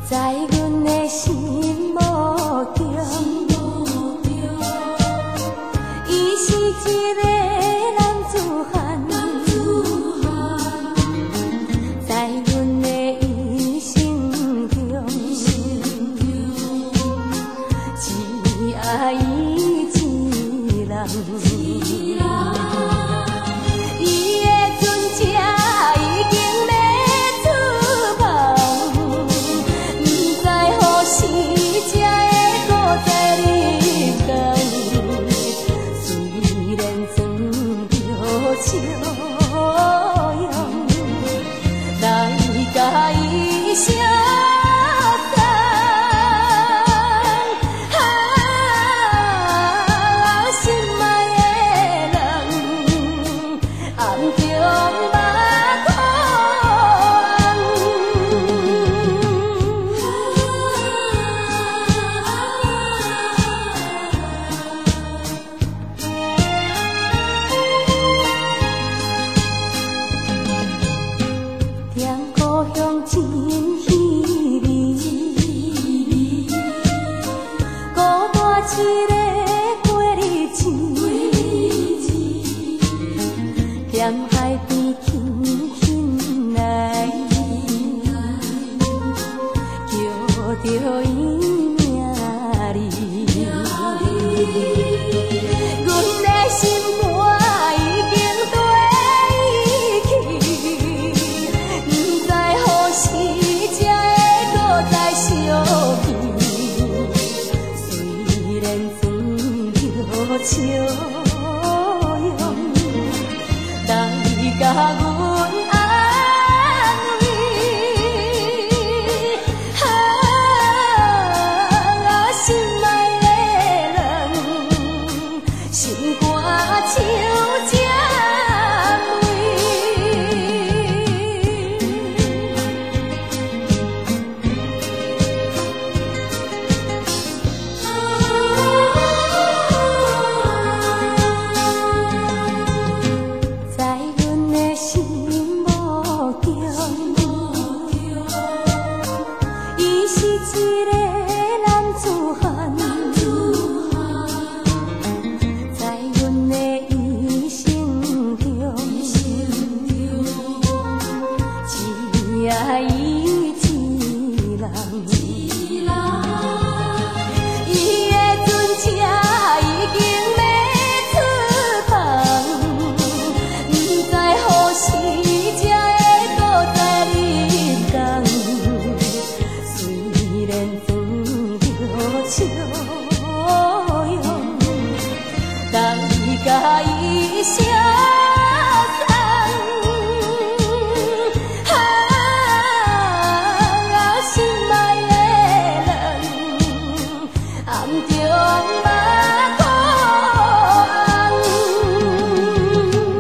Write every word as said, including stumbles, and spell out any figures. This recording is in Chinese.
在阮的心目中，伊是一个男子汉，在阮的一生中，只爱伊一人。伊的船车已经要出航，不知何时才会搁再日光。虽然装着笑容，来甲伊相送。啊，心爱的人，暗中目看。踮故乡真稀微，孤单一个过日子，踮海边轻轻来，叫着伊名字。阮的心肝已经跟伊去，不知何时才会搁再相见。虽然装着笑容，来甲阮安慰。啊，心爱的人，心肝像这在阮的心目中，伊是一个男子汉，在阮的一生中，只爱伊一人。